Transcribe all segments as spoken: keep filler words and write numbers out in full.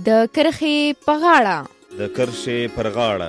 د کرښې په غاړه. د کرښې پر غاړه.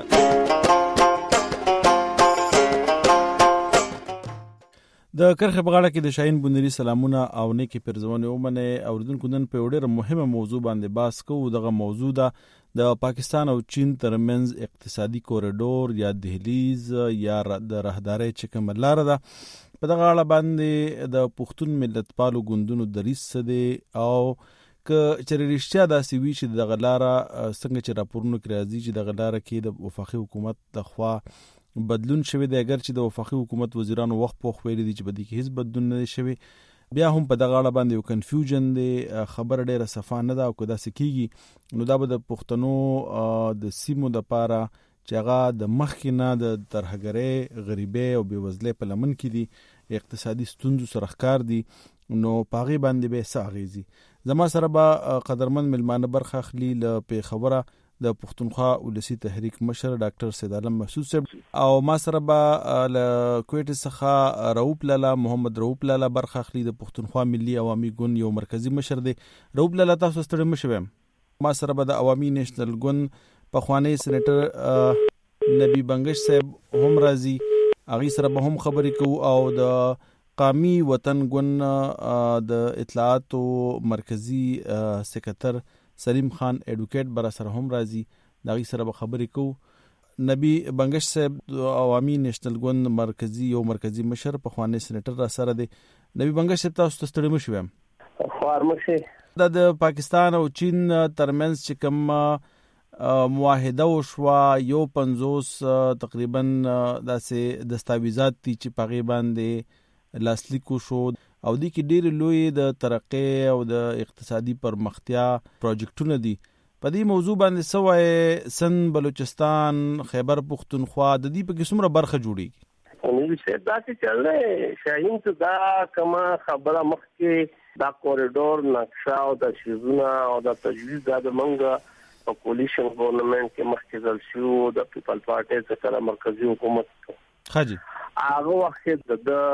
د کرښې په غاړه کې د شاهین بونری سلامونه او نیکی پرزونه ومنه. اوریدونکو نن په ډېره مهمه موضوع باندې بحث کوو. دغه موضوع ده د پاکستان او چین ترمنځ اقتصادي کوریډور یا دهلیز یا د راهدارۍ چې کومه لار ده. په دغه اړه باندې د پښتون ملتپالو ګوندونو دریځ څه دی او که چېرې رښتیا داسې وي چې دغه لاره څنګه چې راپورونو کې راځي چې دغه لاره کې د وفاقي حکومت لخوا بدلون شوی دی، اگر چې د وفاقي حکومت وزیرانو وخت پوخ ویلي دي چې په دې کې هیڅ بدلون نه دی شوی، بیا هم په دغه اړه باندې یو کنفیوژن دی، خبره ډېره صفا نه ده. او که داسې کېږي نو دا به د پښتنو د سیمو دپاره چې هغه د مخکې نه د ترهګرۍ، غریبۍ او بېوزلۍ په لمن کې دي، اقتصادي ستونزو سره ښکار دي، نو په هغې باندې به یې څه اغېزي. زما سره به قدرمن ملمانه برخه اخلي له پېښوره د پښتونخوا ولسي تحریک مشر ډاکټر سید عالم محسود صاحب، او ما سره به له کویټ څخه رؤوف لالا محمد رؤوف لالا برخه اخلي د پښتونخوا ملي عوامي ګوند یو مرکزی مشر دی. رؤوف لالا تاسو ستړي مه شئ. ما سره به د عوامي نیشنل ګوند پخوانی سېنیټر نبی بنگش صاحب هم راځي، هغې سره به هم خبرې کوو، او د قومي وطن ګوند د اطلاعاتو مرکزی سکرټر سلیم خان ایډوکیټ برا سره هم راځي، د هغې سره به خبرې کوو. نبی بنگش صاحب د عوامي نیشنل ګوند مرکزی یو مرکزی مشر پخوانی سېنیټر را سره دی. نبی بنگش صاحب تاسو ته ستړي مه شئ. خوار مه شئ. دا د پاکستان او چین ترمنځ چې کوم معاهده وشوه، یو پنځوس تقریبا داسې دستاویزات دي چې په هغې باندې لاسلیک وشو، او دې کې ډېرې لوی د ترقۍ او د اقتصادي پرمختیا پروجیکټونه دي. په دې موضوع باندې څه وایې؟ سند، بلوچستان، خیبر پښتونخوا، د دې پکې څومره برخه جوړېږي؟ امیر صاحب داسې چل دی شاهین، ته دا کومه خبره مخکې دا کوریډور نقشه او د شیزونه او د تجویز دا د منګه په کولیشن ګورنمنت کې مخکې ځل شو د پیپل پارټي څخه مرکزی حکومت خاجي هغه وخت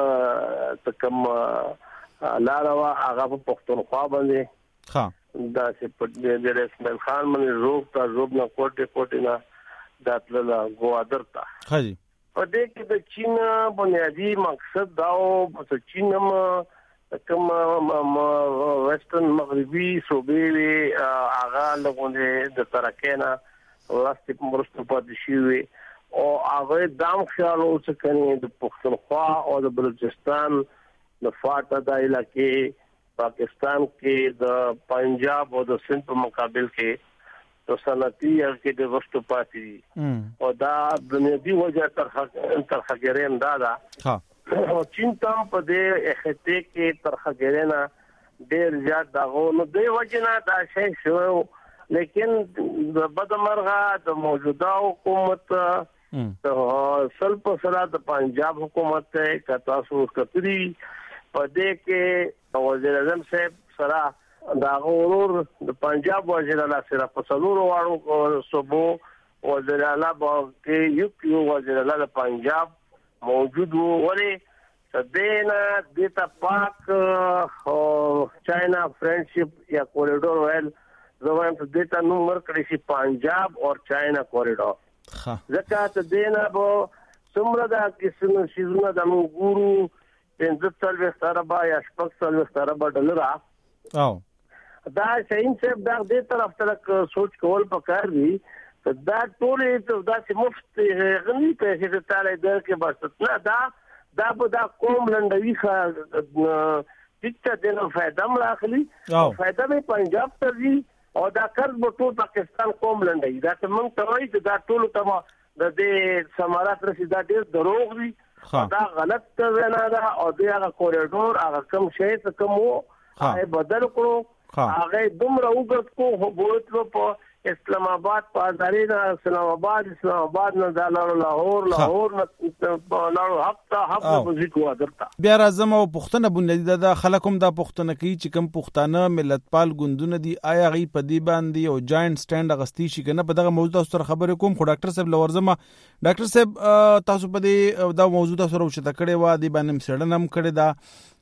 د کوم لاره وا هغه په پښتونخوا باندې ها دا چې په د رسمل خان باندې روغ تا روغ نه کوټه کوټه نه داتله ګوادر تا خاجي په دې کې د چین بنیادی مقصد دا او په چین هم کوم ویسټرن مغربي صوبې هغه لګونه د ترکینا ورسته مرسته پاتې شي، او هغه دام خیال او څه کوي د پښتونخوا او د بلوچستان د فاټا د علاقې پاکستان کې د پنجاب او د سند په مقابل کې د صنعتي کې د وشتو پاتې، او دا بنیادی وجه تر ترخګرین دا دا او چین ته په دې اخته کې ترخګرینا ډېر زیات داغو نو دی وجه نه دا شی شو. لیکن د بدمرغه د موجوده حکومت سل په سره د پنجاب حکومت ته کتا سو کتري په دې کې وزیر اعظم صاحب سره دا غورور د پنجاب وزیر اعلی سره په څلورو واړو صوبو وزیر اعلی کې یو یو وزیر اعلی د پنجاب موجود وو، ورې تدینا دیتا پاک او چاینا فرندشپ یا کوریډور ویل زموږ ته دیتا نو مرکړی شي پنجاب او چاینا کوریډور. ځکه تدینا به څومره دا کیسه شیزونه د موږ ګورو پنځه څلوېښت اربه یا شپږ څلوېښت اربه ډالر او دا شاهین صاحب دا دې طرف ته سوچ کول پکار دي. دا ټولې ته داسې مفت غني پیسې ته تعالی درکې بس نه دا دا به دا قوم لنډوي ښه ټیکته دنه فائدہ مراخلي فائدہ به پنجاب ته وي، او دا قرض به ټول پاکستان قوم لنډوي. دا ته موږ ته وایي چې دا ټول ته د دې سمارات رسید دا ډېر دروغ دي، دا غلط وینا ده، او دا هغه کوریډور هغه کوم شی څه کوم هغه بدل کړو، هغه دومره وګت کو هوبوتلو په اسلام آباد په ازارینا اسلام آباد اسلام آباد نه دالو لاهور لاهور نه لاړو هفته هفته بزیکو درته بیا راځم. او پښتنه بنیادی د خلکم دا پښتنه کوي چې کوم پښتانه ملتپال ګوندونه دي، آیا غي په دی باندې او جاینټ سټاند اغستی شي کنه؟ په دغه موضوع تاسو سره خبرې کوم. خو ډاکټر صاحب لورزم ډاکټر صاحب تاسو په دې دا موضوع تاسو سره وشته کړي و دی باندې سړنم کړي دا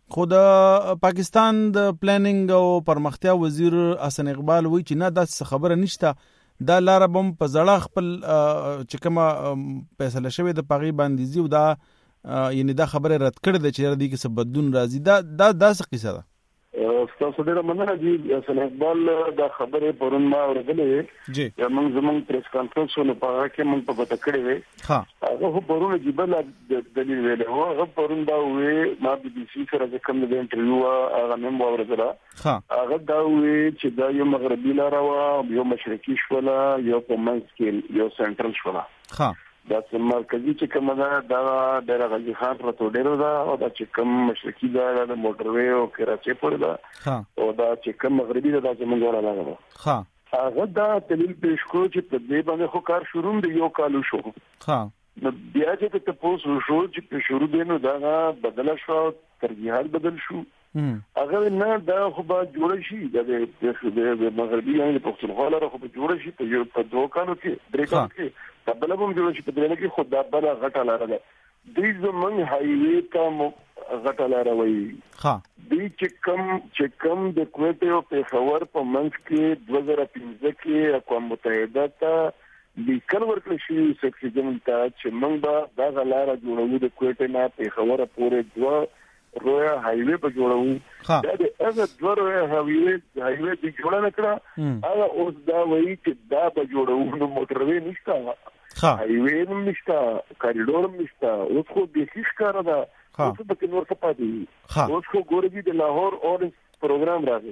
خو د پاکستان د پلانینګ او پرمختیا وزیر حسن اقبال وی چې نه دا خبره نشته، دا لار بم په زړه خپل چې کومه فیصله شوی د پاغي باندې زیو دا یعنی دا خبره رد کړې ده چې ردی کې څه بدلون راځي. دا دا داسې قصه ده. تاسو ډېر مننه جی. حسن اقبال دا خبره پرون ما اورېدلې جی موږ زموږ پریس کانفرنس ونه په هغه کې موږ په پټ کړې وې. ها هغه پرون جبل دلیل ویل هو هغه پرون دا وې ما بي بي سي سره د کوم د انټرویو هغه مم اورېدله. ها هغه دا وې چې دا یو مغربي لار او یو مشرقي شولا یو په منځ کې یو سنټرل شولا. ها دا چې مرکزی چې کومه ده دا ډېر غږی خان پروتو ډېر ده او دا چې کوم مشرقي ده د موټروي او کراچي پورې ده او دا چې کوم مغربي ده دا چې موږ راغله ده. ها هغه دا دلیل پیش کو چې په دې باندې خو کار شروع دی یو کال شو. ها نو بیا چې ته پوسو شو چې په شروع دینو دا بدل شو ترجیحات بدل شو. هغه نه دا خو به جوړ شي د مغربي یعنی پښتونخوا لپاره خو به جوړ شي په یو په دوه کالو کې درې کالو کې بل هم جوړ شي په دې کې خو دا بل غټه لار ده. دې زمون هایوي ته غټه لار وایي. ها دې چې کم چې کم د کوټ او پیښور په منځ کې دوه زره پنځه کې اقوام متحده ته لیکل ورکړل شي سکسیجن ته چې موږ به دا لار جوړو د کوټ نه پیښور پورې دوه رویا هایوي په جوړو. دا د هغه دوه رویا هایوي هایوي د جوړه نکړه هغه اوس دا وایي چې دا به جوړو نو موټروي نشته. ها هایوي هم نشته کاریډور هم نشته. اوس خو به هیڅ کار نه اوس به کې نور څه پاتې. اوس خو ګورګي د لاهور اورنج پروګرام راغی.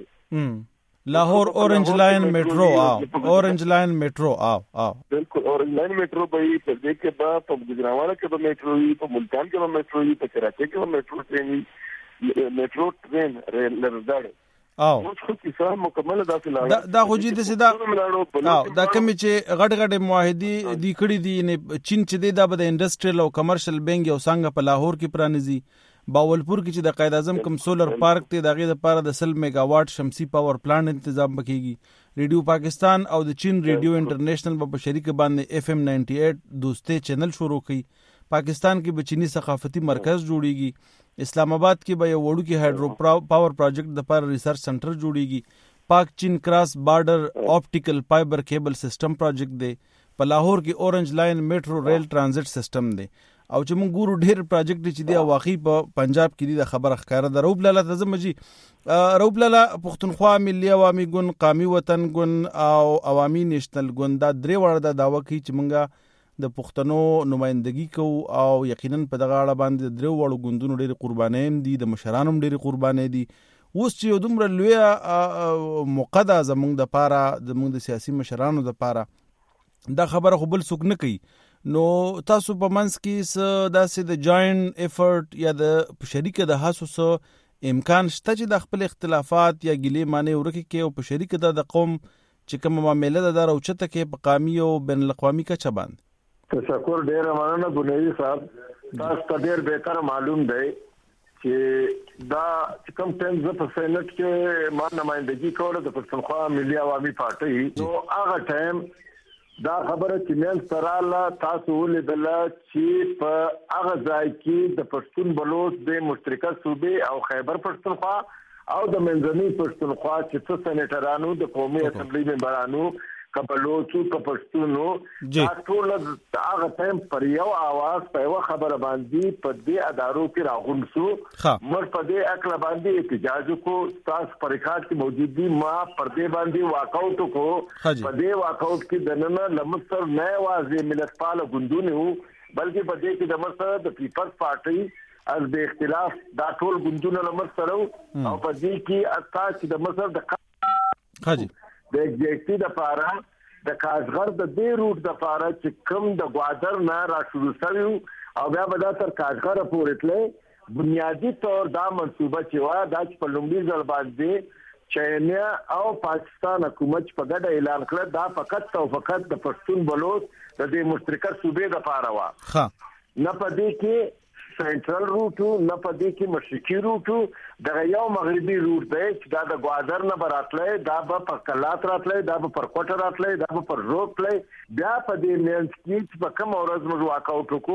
لاهور اورنج لاین میټرو او اورنج لاین میټرو او او بالکل اورنج لاین میټرو به په دې کې به په ګجراواله کې به میټرو وي په ملتان کې به میټرو وي په کراچي کې به میټرو ټرین وي میټرو ټرین لرزاړي او اوس خو کیسه مکمل داسې لاړه دا خو جدي سدا او دا کوم چې غټ غټ معاهدي دی کړی دي نه چین چې دا به د انډستریل او کمرشل بینګ یو څنګه په لاهور کې پرانیزي. باولپور کې چې د قائد اعظم کوم سولر پارک ته دغه لپاره د سل میگا واټ شمسي پاور پلانټ تنظیم وکړي. ریډیو پاکستان او د چین ریډیو انټرنیشنل په شریک باندې اف ام نننټي ایټ دوسته چینل شروع کړي. پاکستان کې به چینی ثقافتي مرکز جوړیږي. اسلام آباد کې به یو وړو کې هایډرو پاور پروجیکټ د لپاره ریسرچ سنټر جوړیږي. پاک چین کراس بارډر اپټیکل فایبر کیبل سیستم پروجیکټ دی. په لاهور کې اورنج لاین میټرو ریل ترانزیت سیستم دی. او چې موږ ګورو ډېر پروجیکټ چې دی واقعي په پنجاب کې دی د خبره ښکاره ده. روب لاله تزمجي روب لاله پښتونخوا ملي عوامي ګوند قومي وطن ګوند او عوامي نېشنل ګوند دا درې وړه د داوا کوي چې موږ د پښتنو نمائندګي کوو او یقینا په دغه اړه باندې درې وړو ګوندونو ډېر قرباني هم دي د مشرانو هم ډېر قرباني دي. اوس چې دومره لوی موقعه زموږ د پاره زموږ د سیاسي مشرانو د پاره دا خبره خو بل څوک نه کوي. نو تاسو په منځ کې س داسې د جاینټ ایفورت یا د شریک د هڅو سره امکان شته چې د خپل اختلافات یا ګیلې معنی ورکه کې او په شریک د قوم چې کوم معاملې د راوچته کې په قومي او بین الاقوامي کچه باندې. تشکر ډیر مننه بنيري صاحب. تاسو ته ډیر بهتر معلوم دی چې دا کوم ټیم ز په سېنات کې ما نمائندګي کوله د پښتونخوا ملي عوامي پارټي. نو هغه ټیم دا خبره چې مل سراله تاسو ولیدل چې په هغه ځای کې د پښتون بلوچ د مشترکه صوبې او خیبر پښتونخوا او د منځني پښتونخوا چې څو سېنیټرانو د قومي اسمبلی ممبرانو کبلوچو کپښتونو دا ټول هغه ټیم پر یو आवाज په یو خبره باندې په دې ادارو کې راغون شو. مر په دې اکل باندې احتجاج کو تاسو پر ریکارډ کې موجود دي. ما پر دې باندې واکاوټ کو په دې واکاوټ کې دننه لمصر نه واځي ملتپال ګوندونه بلکې په دې کې د مصر د پیپلز پارټي از به اختلاف دا ټول ګوندونه لمصر او په دې کې اتا چې د مصر د حاجی د ایگزیکټیو د پاره د کاغذ د دې روټ د پاره چې کوم د غوادر نه را شروع شوی او بیا به دا تر کاغذ پورې تللی بنیادی طور دا منصوبه چې وا دا په لومړي ځل باندې چینیا او پاکستان حکومت په ګډه اعلان کړ دا فقط او فقط د پښتون بلوچ د دې مشترکه صوبې د پاره وا. نه په دې کې سنټرل روټو نه په دې کې مشرقي روټو د یو مغربي روټ دی چې دا د غوادر نه براتلې دا به پر کلات راتلې دا به پر کوټه راتلې دا به پر روټ لې بیا په دې مینس کې چې په کوم ورځ موږ واکاوټ کو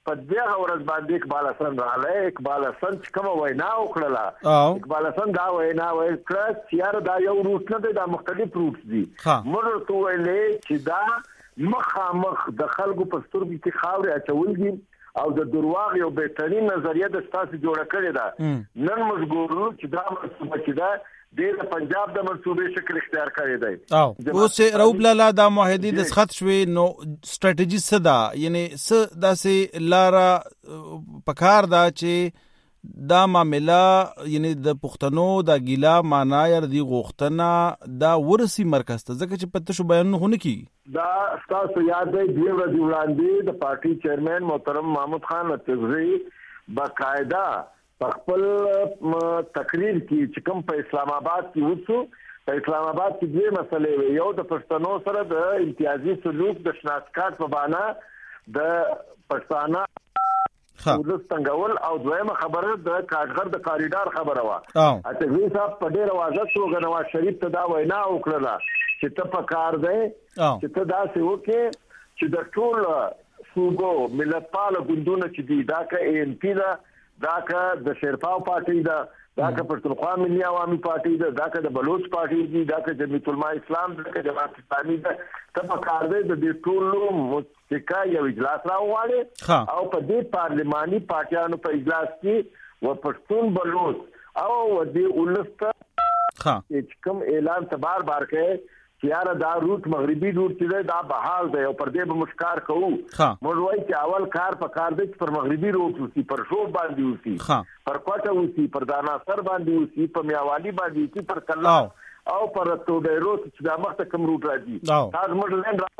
په دغه ورځ باندې اقبال حسن راغلی. اقبال حسن چې کومه وینا وکړله اقبال حسن دا وینا وکړه چې یار دا یو روټ نه دی دا مختلف روټ دي. موږ ته ویلې چې دا مخامخ د خلکو په سترګو کې خاورې اچول دي او د درواغ یو بهترین نظریه د ستاسو جوړه کړې ده. نن موږ ګورو چې دا منصوبه چې ده د پنجاب د منصوبې شکل اختیار کړی دی. او اوس روب لالا دا معاهدې د سخت شوې نو سټریټجی څه ده یعنی څه داسې لاره پکار ده چې دا معامله یعنی د پښتنو د ګیلا معنا یا د غوښتنه دا ورسی مرکز ته ځکه چې پته شو بیان نه کی. دا تاسو یاد دی د ورځې وړاندې د پارټي چیرمن محترم محمود خان اتغری باقاعده په خپل تقریر کې چې کوم په اسلام آباد کې وڅو په اسلام آباد کې دوه مسلې وي. یو د پښتنو سره د امتیازي سلوک د شناخت په بانه د پښتانه ولس څنګهول او دویمه خبره د کاغذ د کاریډار خبره وا. اتغری صاحب په ډېر واضح توګه نواز شریف ته دا وینا وکړه چې ته په کار دی چې ته داسې وکې چې د ټول صوبو ملتپال ګوندونه چې دي دا که اے ان پی ده دا که د شیرپاو پارټي ده دا که پښتونخوا ملي عوامي پارټي ده دا که د بلوچ پارټي دي دا که جمعیت العلماء اسلام ده که جماعت اسلامي ده ته په کار دی د دې ټولو متفقه یو اجلاس راوغواړي او په دې پارلماني پارټیانو په اجلاس کې و پښتون بلوچ او و دې ولس ته چې کوم اعلان ته بار بار کوي چې یاره دا روټ مغربي روټ چې دی دا بحال دی او پر دې به مشکار کوو. موږ وایي چې اول کار په کار دی چې پر مغربي روټ وسی پر شوب باندې وسی پر کوټه وسی پر داناسر باندې وسی په میاوالي باندې وسی پر کلا او پر توډیرو چې دا مخته کوم روټ راځي تاسو موږ لین را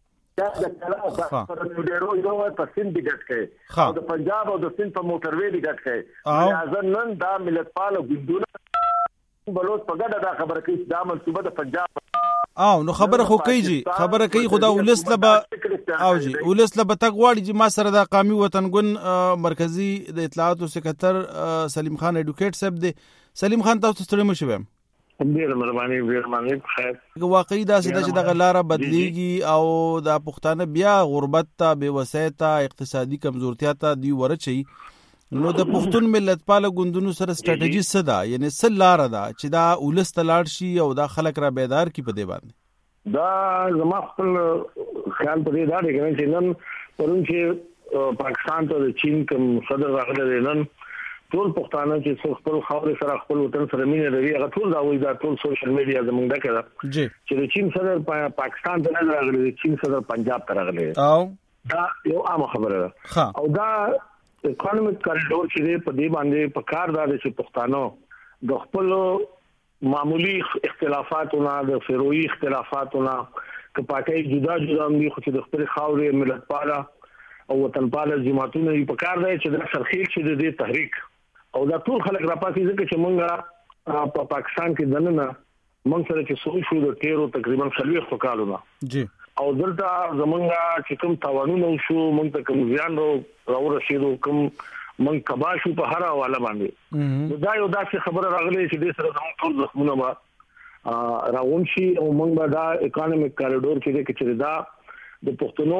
دا د کلا پر توډیرو یو په سند دی ګټ کوي او د پنجاب او د سند په موټروي دی ګټ کوي. ځکه نن دا ملتپال ګوندونه بلوچ په ګډه دا خبره کوي دا منصوبه د پنجاب او نو خبره خو کوي خبره کوي خدا ولس لبا او جی ولس لبا تغواړي چې ما سره د قومي وطنګون مرکزی د اطلاعات او سکرټر سلیم خان اډوکیټ صاحب دی. سلیم خان تاسو ستړي مشو ویم ډیر مهرباني ډیر مهرباني خیر واقعي دا چې د غلاره بدلیږي او د پښتانه بیا غربت ته بے وسایته اقتصادي کمزورتیا ته دی ورچي نو د پښتون ملتپال ګوندونو سره سټریټجی څه ده یعنی څه لار ده چې دا ولس ته لاړ شي او دا خلک را بیدار کی په دې باندې؟ دا زما خپل خیال په دې دا دی چې نن پرون چې پاکستان ته د چین کوم صدر راغلی نن ټول پښتانه چې خپل خاور سره خپل وطن سره مینه لري هغه ټول دا وایي دا ټول سوشل میډیا زمونږ دا کړه چې د چین صدر پاکستان ته نه راغلی چین صدر پنجاب ته راغلی او دا یو عام خبره ده او دا اکونومیک کریډور چې په دې باندې په کار دا چې پښتانه د خپل معمولی اختلافاتونه د فروعي اختلافاتونه که پاتې جدا جدا دي خو چې د خپل خاورې ملتپاله او وطنپاله جماعتونه په کار دی چې د سرخیل چې د تحریک او دا ټول خلک راپاتې ځکه چې مونږه په پاکستان کې دننه مونږ سره چې سوي شو د تیرو تقریبا څلوېښت کالونه جی او دلته زمونږه چې کوم تاوانونه شو مونږ ته کوم ځان راو رسیدو کوم مونږ کبا شو په هر حواله باندې دا یو داسې خبره راغلی چې د سره زموږ ټول زخمونه ما راون شي او مونږ به دا اکونومیک کریډور کې چې دا د پښتنو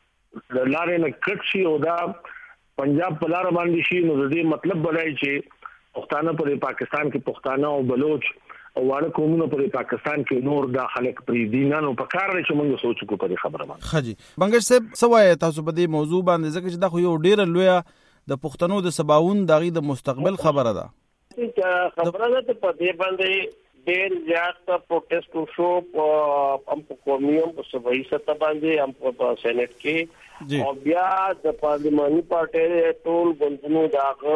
د لارې نه کټ شي او دا پنجاب په لار باندې شي نو د دې مطلب بلای چې پښتانه پر پاکستان کې پښتانه او بلوچ او واړه قومونه په پاکستان کې نور د خلک پری دینانو په کار لري چې موږ سوچ کو په خبره باندې. خجی بنګش صاحب سوای تاسو په دې موضوع باندې ځکه چې دا خو یو ډیر لوی د پښتنو د سباون دغه د مستقبل خبره ده. خبره ده په دې باندې ډیر زیات پروتست شو په ام قومیوم په صوبایي سطح باندې ام په سېنات کې او بیا د پارلماني پارټي ټول ګوندونو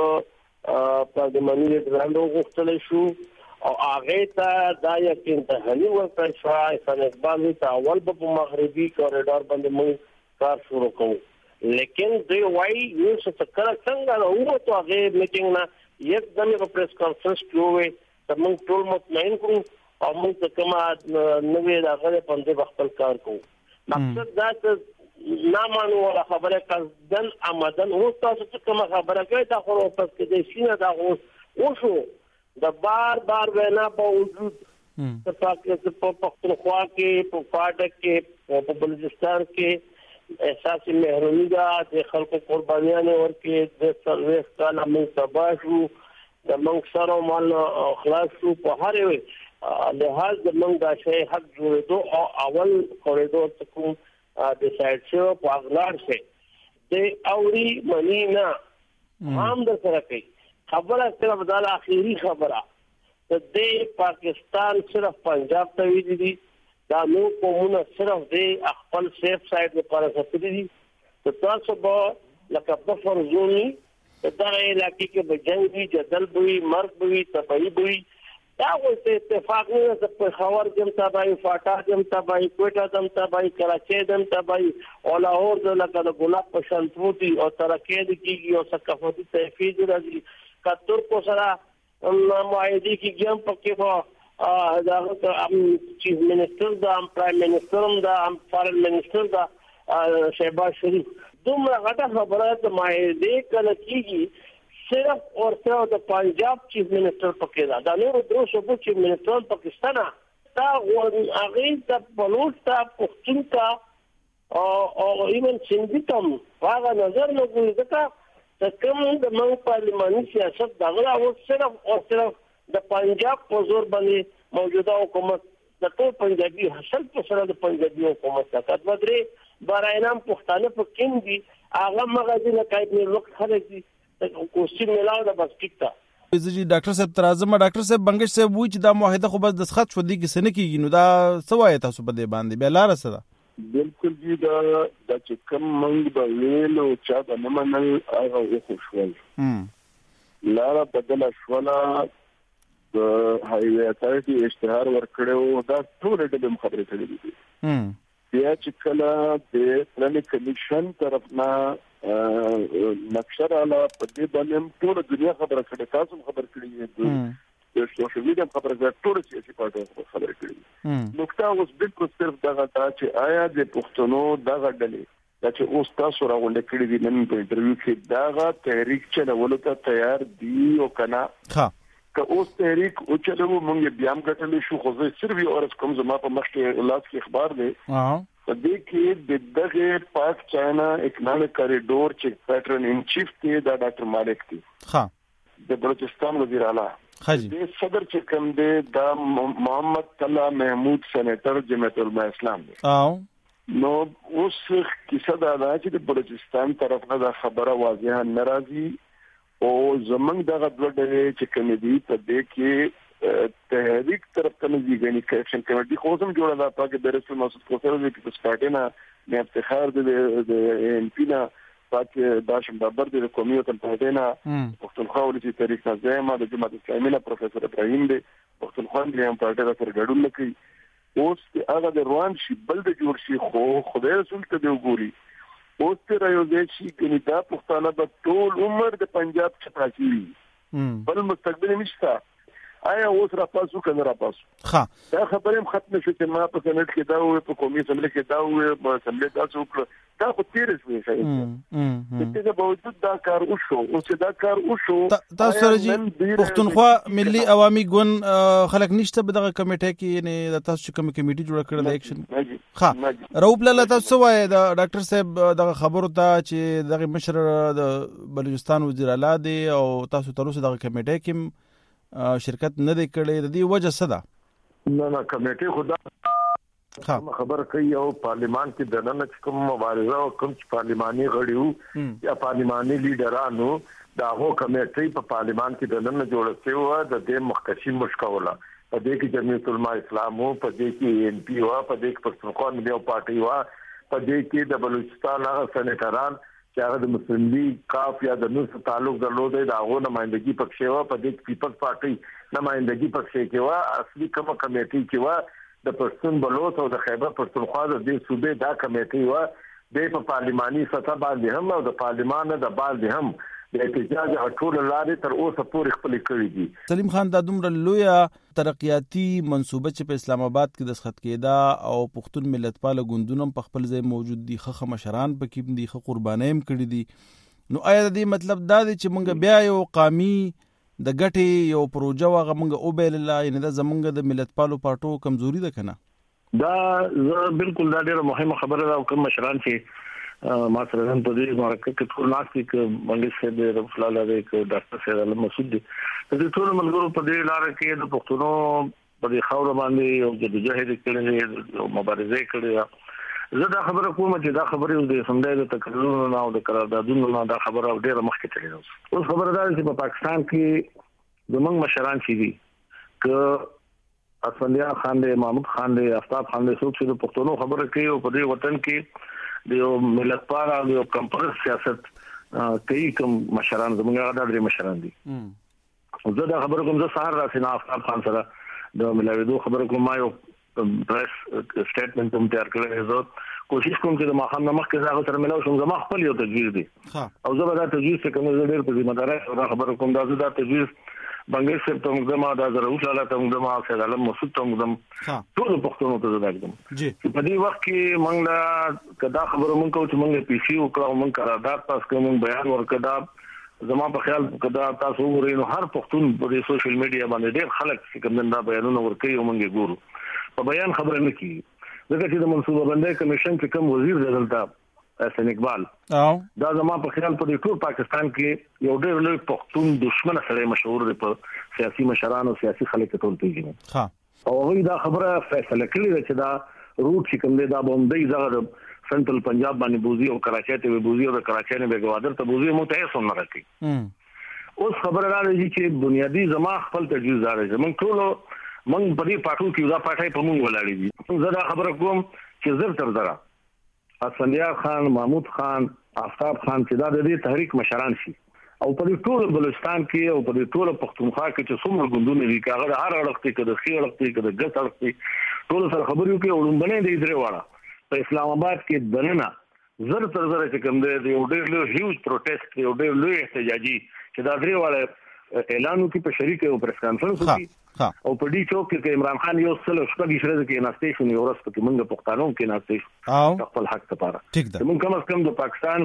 داغه پارلماني لیډرانو غوښتل شو او هغه ته دا یقین ته هني ورته شوای چې اقبال ته اول په مغربي کوریډور باندې موږ کار شروع کوو لیکن دوی وايي یو څه کړه څنګه نو ته هغه میټینګ نه یک دمه په پریس کانفرنس کې وې چې موږ ټول مطمئن کړو او موږ ته کومه نوې راغله باندې خپل کار کوو. مقصد دا چې نامانو ولا خبره کړه آمدن او تاسو څه کومه خبره کوي دا خو پس کې د شینه دا او شو د بار بار وینا په وجود د پاکستان په پښتونخوا کې په فاټک کې په بلوچستان کې احساس محرومي دا د خلکو قربانیان ورکې د سرویس کاله موږ تباشو د موږ سره مال خلاص شو په هر وی لحاظ د موږ دا شی حق جوړېدو او اول کوریدور څخه د سایډ شو په اغلار شي د اوري منی نه هم د سره کوي خبره صرف د اخیری خبره د پاکستان صرف پنجاب ته ویلي دي دا نو کومونه صرف د خپل سیف سایډ لپاره ساتلي دي ته تاسو به لکه بفر زونی دا علاقې کې به جنگ وي جدل وي مرګ وي تبعی وي دا وته اتفاق نه د پېښور جم تبعی فاټا جم تبعی کوټا جم تبعی کراچي جم تبعی او لاهور د لکه د ګلاب په شانتوتی او ترکیه د کیږي او ثقافتي تحفظ راځي کتر کو سره معاهده کې ګم پکې وو دا چیف منسٹر دا پرایم منسٹر دا فارن منسٹر دا شهباز شریف دومره غټه خبره د معاهده کله کېږي صرف اور صرف د پنجاب چیف منسٹر پکې دا د نور درو صوبو چیف منسٹر پاکستان دا هغه د بلوچ تا پښتون کا او ایمن سندي تم هغه نظر نه کوي ځکه د کوم د مو پارلماني سیاست دغه او صرف او صرف د پنجاب په زور باندې موجوده حکومت د ټول پنجابي حاصل په سره د پنجابي حکومت طاقت بدري برایانم پښتانه په کوم دي هغه مغازي نه کوي وخت خلک دي کوشش ملاو د بس ټیکتا زجی ډاکټر صاحب ترازم ډاکټر صاحب بنگش صاحب وی چې دا معاهده خو بس د خط شو دي کې سن کېږي نو دا سوای تاسو په دې باندې به لار سره بالکل جی دا د چې کوم منګ د ویل او چا د نمنل هغه وښول هم لار بدل شولا د هایوی اتارټي اشتهار ورکړو دا ټول ډېر خبرې کړې دي هم بیا چې کله د پلانینګ کمیشن طرفنا نقشه رااله په دې باندې ټول دنیا خبره کړې تاسو خبر کړی د سوشل میډیا خبره ده ټول سیاسي پارټي خبره کړې نقطه اوس بالکل صرف دغه چې آیا د پښتنو دغه ډلې دا چې اوس تاسو راغونډه کړې دي نن په انټرویو کې دغه تحریک چلولو ته تیار دي او کنه ها که اوس تحریک او چلو مونږ بیا هم غټلې شو خو زه صرف یو ورځ کوم زما په مخ کې لاس کې اخبار دی په دې کې د دغه پاک چاینا اکنامک کوریډور چې پیټرن ان چیف دی دا ډاکټر مالک دی ها د بلوچستان وزیر اعلی د صدر چې کوم دی دا محمد طلع محمود سېنیټر جمعیت العلماء اسلام دی او نو اوس کیسه دا ده چې د بلوچستان طرف نه دا خبره واضحه ناراضي او زمنګ دغه دوه ډلې چې کوم دي په دې کې تحریک طرف ته نه دیګنی کریکشن کمیټي خو هم جوړه ده پاکه د رسول مسعود کوثر د پسپاټینا نه افتخار د ان پی نه پاکه داشم بابر د قومي وطن پاتینا پښتونخوا ولسی تاریخ نظام د جماعت اسلامي نه پروفیسور ابراهیم دی پښتونخوا د هم پارټي سره ګډون نکوي اوس هغه د روان شي بل د جوړ شي خو خدای رسول ته دی وګوري اوس ته رايوځي چې کني دا پښتانه په ټول عمر د پنجاب څخه راځي بل مستقبل نشته آیا اوس را پاسو کنه را پاسو ها دا خبره هم ختم شو چې ما په سنت کې دا وې په قومي سملې کې دا وې په سملې تاسو کړ دا خو تیر شوی شي چې دا باوجود دا کار وشو او چې دا کار وشو تاسو سره جی پښتونخوا ملي عوامي ګوند خلک نشته په دغه کمیټه کې یعنی تاسو کوم کمیټه جوړ کړل د اکشن ها روپ لاله تاسو وای دا ډاکټر صاحب دغه خبرو ته چې دغه مشر د بلوچستان وزیر اعلی دی او تاسو تر اوسه دغه کمیټه کې شرکت نه دی کړی د دې وجه څه ده نه نه کمیټه خدا خبر کوي او پارلیمان کې د نن کوم مبارزه او کوم پارلیماني غړیو یا پارلیماني لیډرانو دا هو کمیټه په پارلیمان کې د نن جوړ شوی و د دې مخکشي مشکوله په دې کې جمعیت العلماء اسلام او په دې کې ان پی او په دې کې پښتونخوا ملي پارټي وا په دې کې د بلوچستان هغه سېنیټران چې هغه د مسلم لیگ کاف یا د نور تعلق درلوده دا هغه نمائندګي پکښې و په دې پیپلز پارټي نمائندګي پکښې کې و اصلي کومه کمیټي کې و د پښتون بلوچ او د خیبر پښتونخوا د دې صوبې دا کمیټي و د په پارلماني سطح باندې هم او د پارلمان د باندې هم د احتجاج ټول لارې تر اوسه پورې خپل کړی دي. سلیم خان دا دومره لویه ترقیاتی منصوبه چې په اسلام آباد کې دسخط کېده او پښتون ملتپاله ګوندونه په خپل ځای موجود دي، خخ مشران پکې دي، خ قربانۍ هم کړي دي، نو آیا د دې مطلب دا دی چې موږ بیا یو قومي د ګټې یو پروژه واغه موږ او بیلله، یعنی دا زمونږ د ملتپالو پارټو کمزوري ده کنه؟ دا بالکل دا ډیره مهمه خبره ده او کوم مشران چې ما سره نن په دې مرکه کې ټول ناس کې منګل صاحب رحمت الله علیه کې ډاکټر سید علم مسعود دي د ټول ملګرو په دې لار کې د پښتنو په دې خاور باندې او د جهاد کړي او مبارزه کړي زه دا خبره کوم چې دا خبره د سمندر د تکرارونو نه او د قراردادونو نه دا خبره ډیره مخکې تللی اوس خبره ده چې په پاکستان کې زمونږ مشران چې دي ک اسفندیار خان دی محمود خان دی آفتاب خان دی څوک چې د پښتنو خبره کوي او په دې وطن کې د ملت پاره د کمپرس سیاست کوي کوم مشران زمونږ د ډېر مشران دي زه دا خبره کوم زه سهار راسي نه آفتاب خان سره د ملاویدو خبره کوم ما یو پریس سټیټمنټ هم تیار کړی زه کوشش کوم چې د ماخام نمخ کې زاغه تر ملاو شم زما خپل یو تجویز دی او زه به دا تجویز کوم زه ډېر په ذمہ دارۍ دا خبره کوم دا زه دا تجویز بنګل صاحب ته موږ ما دا ضرورت لاله ته موږ ما سید علم مسعود ته موږ ټول پښتنو ته زداګم چې په دې وخت کې موږ لا کدا خبره موږ کو چې موږ پی سی او کړو موږ قرارداد پاس کوم بیان ورکړه زما په خیال کدا تاسو وګورئ نو هر پښتون په سوشل میډیا باندې ډېر خلک چې کوم دا بیانونه ورکوي او موږ ګورو په بیان خبره نه کیږي ځکه چې د منصوبه بندۍ کمیشن چې کوم وزیر دی دلته حسن اقبال او دا زما په خیال په ټول پاکستان کې یو ډېر لوی پښتون دشمن سره مشهور دی په سیاسي مشرانو سیاسي خلک ټول پیژني ها او هغه دا خبره فیصله کړې چې دا روټ چې کوم دی دا باندې زغه سنټرل پنجاب باندې بوزي او کراچۍ ته بوزي او کراچۍ نه به ګوادر ته بوزي مو ته څه نه راکې اوس خبره راځي چې بنیادی زما خپل تجویز راځي موږ ټول موږ په دې پاتو کې دا پټای په موږ ولاړې دي زه دا خبره کوم چې زر تر زرا اسفندیار خان محمود خان آفتاب خان چې دا د دې تحریک مشران شي او په دې ټول بلوچستان کې او په دې ټول پښتونخوا کې چې څومره ګوندونه دي کاغه هر اړخ کې کده خي اړخ کې کده ګټ اړخ کې ټول سره خبرو کې وړاندې دي درې واړه په اسلام آباد کې دننه زر تر زر چې کوم دی یو ډېر لوی هیوج پروټیسټ یو ډېر لوی احتجاجي چې دا درې واړه اعلان وکړي په شریک او پریس کانفرنس وکړي او په دې چوک کې عمران خان یو سل شپږ شرز کې ناشته شو یو ورځ په موږ پښتانو کې ناشته شو خپل حق لپاره موږ کوم کم د پاکستان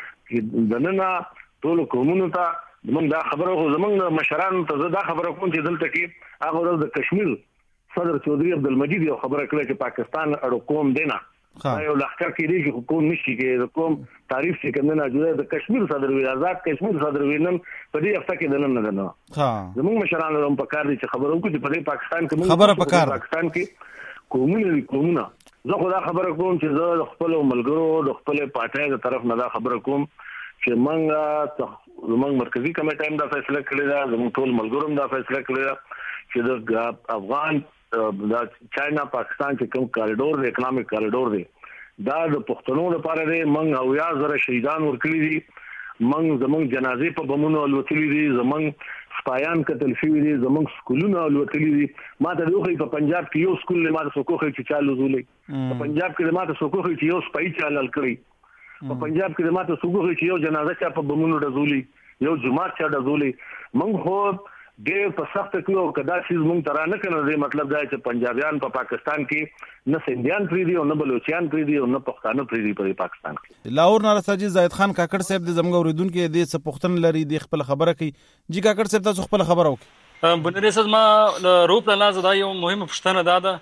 کې دننه ټول قومونو ته موږ دا خبره خو زمونږ مشران ته دا خبره کوم چې دلته کې هغه ورځ د کشمیر صدر چودري عبدالمجید یو خبره کړې چې پاکستان اړو قوم دینا یو لخر کې دی چې حکومت نشي کې کوم تعریف چې کوم نه جوړه د کشمیر صدر وی آزاد کشمیر صدر وی نن په دې هفته کې دنه نه نه ها زموږ مشران هم په کار دي چې خبرو کوي چې په پاکستان کې خبره په کار پاکستان کې قومونه قومونه زه خو دا خبره کوم چې زه خپل ملګرو د خپل پارټۍ د طرف نه دا خبره کوم چې منګه زموږ مرکزی کمیټه هم دا فیصله کړې ده زموږ ټول ملګرو هم دا فیصله کړې ده چې د افغان دا چاینا پاکستان چې کوم کاریډور دی اکونومیک کاریډور دی دا د پښتنو لپاره دی موږ او یا زره شهیدان ورکړي دي موږ زموږ جنازې په بمونو الوتلي دي زموږ سپایان قتل شوي دي زموږ سکولونه الوتلي دي ما ته دوی په پنجاب کې یو سکول ما ته سکوخي چې چالو زولې په پنجاب کې ما ته سکوخي چې یو سپای چالل کړی په پنجاب کې ما ته سکوخي چې یو جنازه چا په بمونو ډزولي یو جماعت چا ډزولي موږ خو ډېر په سخت کې او کدا شي موږ تر نه کنه دې مطلب دا چې پنجابیان په پاکستان کې نه سندیان پری دي او نه بلوچستان پری دي او نه پښتانه پری دي په پاکستان کې لاهور نارساجي زاهد خان کاکړ صاحب د زمګ اوریدونکو د څه پښتن لري د خپل خبره کوي جی کاکړ صاحب تاسو خپل خبره وکړه بنري صاحب ما روپ لاله زدا یو مهمه پښتنه داده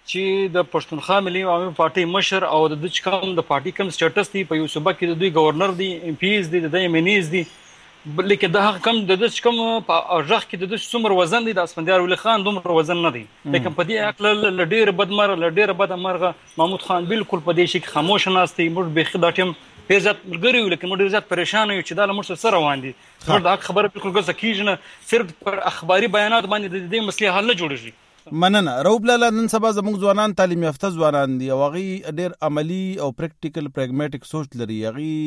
چې د پښتونخوا ملي عوامي پارټي مشر او د دچ کوم د پارټي کوم سټیټس دی په یو صوبه کې د دوی گورنر دی ام پیز دی د ایمنیز دی لیکن دا کم د دش کوم په ځخ کې د دش څومره وزن دی د اسفندیار ولی خان دومره وزن نه دی لیکن په دې عقل لډیر بدمر لډیر بدمرغه محمود خان بالکل په دې شي خاموش ناشتي موږ به خداتم پیزت ملګری لیکن موږ ډیر پریشان یو چې دا موږ سره روان دي دا خبره بالکل ګوزه کیږي صرف پر اخباري بیانات باندې د دې مسلې حل نه جوړیږي مننه روب لاله نن سبا زموږ ځوانان تعلیم یافته ځوانان دي او هغه ډیر عملی او پریکټیکل پریګماټیک سوچ لري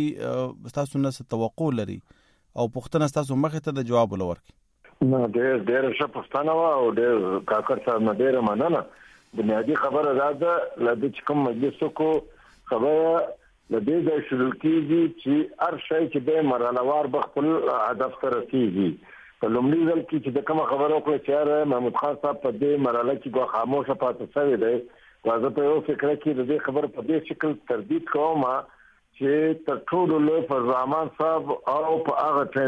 هغه تاسو نه توقع لري او پښتنه تاسو مخه ته د جواب ولور کی نه ډېر ډېر ښه پښتنه وا او ډېر کاکړ صاحب نه ډېر مننه بنیادی خبره راځه لدې چې کوم مجلس کو خبره لدې د شروع کیږي چې هر شی چې د مرحلهوار بخپل هدف ته رسیږي په لومړي ځل کې چې د کوم خبرو کړ چې محمود خان صاحب په دې مرحله کې غو خاموشه پاتې شوی دی واځه په یو فکر کې د دې خبر په دې شکل تردید کوم چې تر ټولو له فرزامان صاحب او په هغه ټیم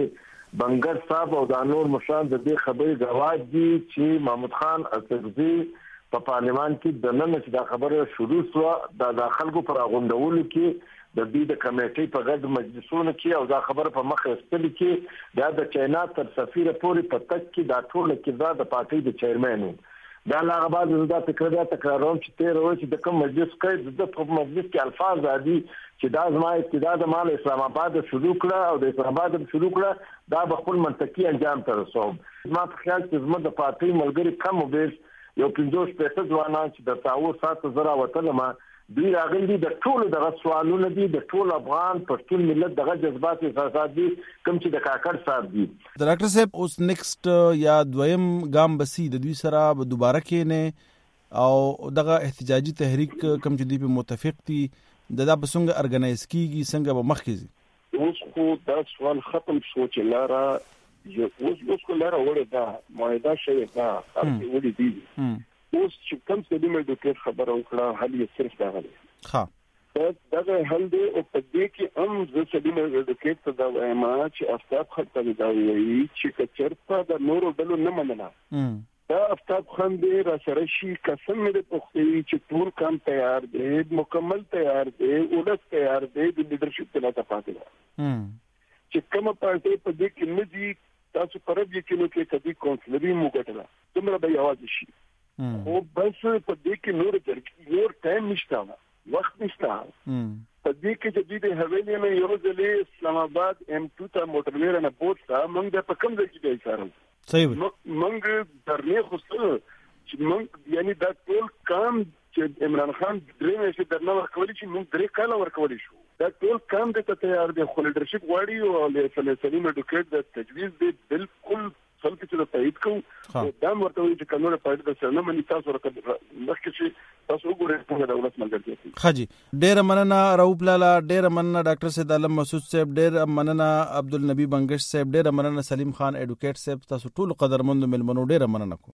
کې بنګر صاحب او د نور مشان د دې خبرې غواړي دي چې محمود خان اڅکزي په پارلیمان کې د نن چې دا خبره شروع شو د داخلو پر غونډولو کې د دې د کمیټې په غږ مجلسونو کې او دا خبره په مخ استل کې دا د چاینا تر سفیر پورې په تک کې دا ټول کې د پارټي د چیرمن دا لا بعد زدا فکر دا تکراروم چې تیر وای چې د کوم مجلس کې د په مجلس کې الفاظ عادي چې دا زما ابتدا د مال اسلام آباد شروع کړه او د اسلام آباد شروع کړه دا به خپل منطقي انجام ته رسوم ما په خیال کې زما د پارټي ملګری کم وبېس یو پنځوس پېڅه ځوانان چې د تاو سات زرا وطن ما دوی راغلي د ټول دغه سوالونه دي د ټول افغان پښتون ملت دغه جذبات احساسات دي کوم چې د کاکړ صاحب دي ډاکټر صاحب اوس نیکسټ یا دویم ګام بسی د دوی سره به دوباره کېنه او دغه احتجاجي تحریک کوم چې دی په متفق دي د دا بسنګ ارګنایز کیږي څنګه به مخکې اوس خو دا سوال ختم شو چې لاره یو اوس اوس کو لاره وړه دا معاهده شوی دا هغه ودی دي اوس چې کوم څه د مډیکټ خبره وکړه حل یې صرف دا غلي ها دا دا حل دی او په دې کې هم د څه د مډیکټ دا ما چې افتاب خطر دا وی چې کچرته د نورو ډلو نه مننه دا افتاب خان دی را سره شي قسم دې پختي چې ټول کام تیار دی مکمل تیار دی ولس تیار دی د لیدرشپ ته لا پاتې ده چې کومه پارټي په دې کې نه دي تاسو پرب یې کې کدي کونسلري مو ګټله تمره به आवाज شي او بس په دې کې نور درک نور ټایم نشته وخت نشته په دې کې چې د حویلی نه یو ځلې اسلام آباد ایم ټو ته موټر ویر نه پوښتا موږ په کوم ځای کې دی سره صحیح موږ درنه خو چې موږ یعنی دا ټول کام چې عمران خان درې میاشتې درنه ورکولې چې موږ درې کاله ورکولې شو دا ټول کام د تیار دی خو لیدرشپ غواړي او له سلیم اډوکیټ د تجویز دی بالکل خلک چې د تایید کوم دا ورته وي چې قانون پاره د سرنه منی تاسو ورته مخکې چې تاسو وګورئ په دولت ملګرتیا خاجي ډېر مننه رؤوف لالا ډېر مننه ډاکټر سید عالم مسعود صاحب ډېر مننه عبدالنبی بنگش صاحب ډېر مننه سلیم خان اډوکیټ صاحب تاسو ټول قدرمند ملمنو ډېر مننه